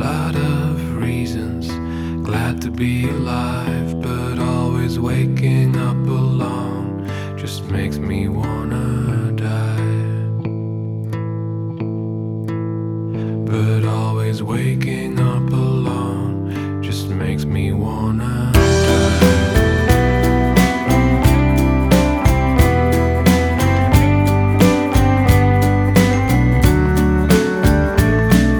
lot of reasons, glad to be alive, but always waking up alone just makes me wanna die. But always waking up alone just makes me wanna